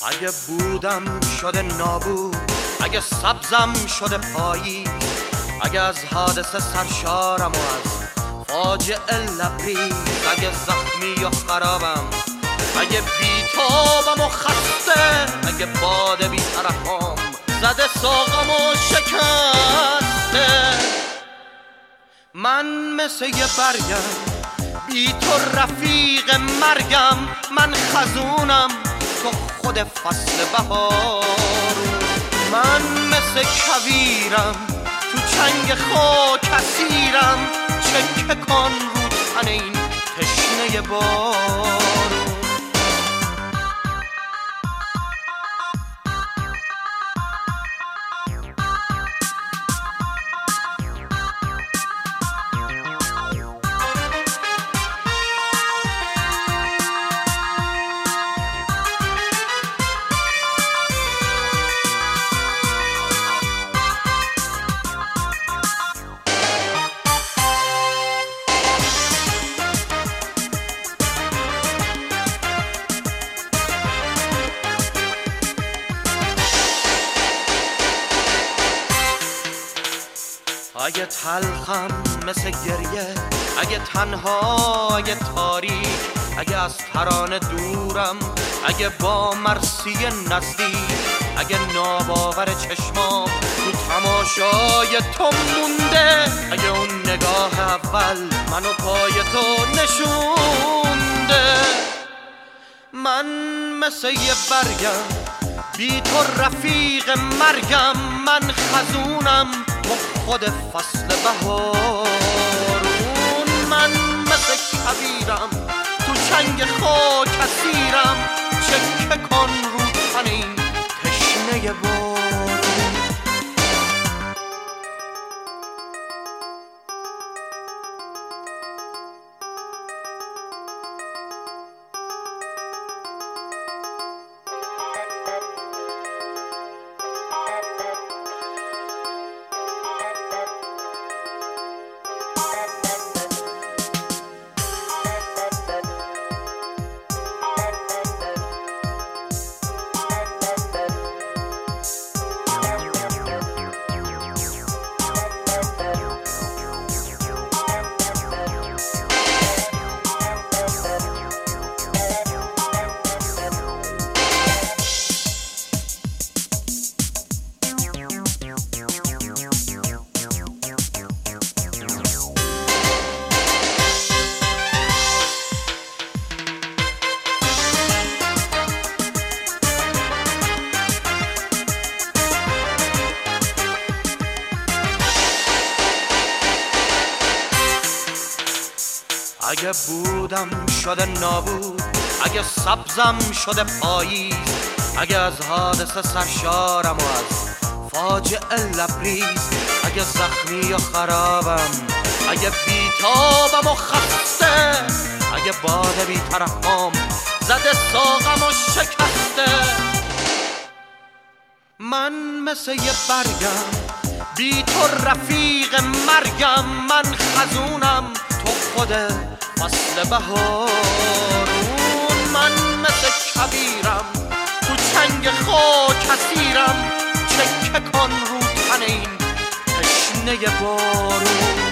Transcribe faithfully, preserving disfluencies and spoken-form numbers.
اگه بودم شده نابود، اگه سبزم شده پاییز، اگه از حادثه سرشارم و از فاجعه لبریز، اگه زخمی و خرابم، اگه بیتابم و خسته، اگه باد بی‌طرفم زده ساقم و شکسته، من مثل یه برگم بی تو رفیق مرگم، من خزونم تو خود فصل بهار، من مثل کویرم تو چنگ خاک اسیرم، چکه کن رو تن این تشنه بارون. اگه تلخم مثل گریه، اگه تنها، اگه تاریک، اگه از ترانه دورم، اگه با مرسی نزدیک، اگه ناباور چشمام تو تماشای تو مونده، اگه اون نگاه اول منو پای تو نشونده، من مثل یه برگم بی تو رفیق مرگم، من خزونم تو خود فصل بهارون، من مثل کویرم تو چنگ خاک اسیرم، چکه کن رو تن این تشنه بارون. اگه بودم شده نابود، اگه سبزم شده پاییز، اگه از حادثه سرشارم و از فاجعه لبریز، اگه زخمی و خرابم، اگه بیتابم و خسته، اگه باد بی‌طرفم زده ساقم و شکسته، من مثل یه برگم بی تو رفیق مرگم، من خزونم تو خود فصل بهارون، من مثل کویرم تو چنگ خاک اسیرم، چکه کن رو تن این تشنه بارون.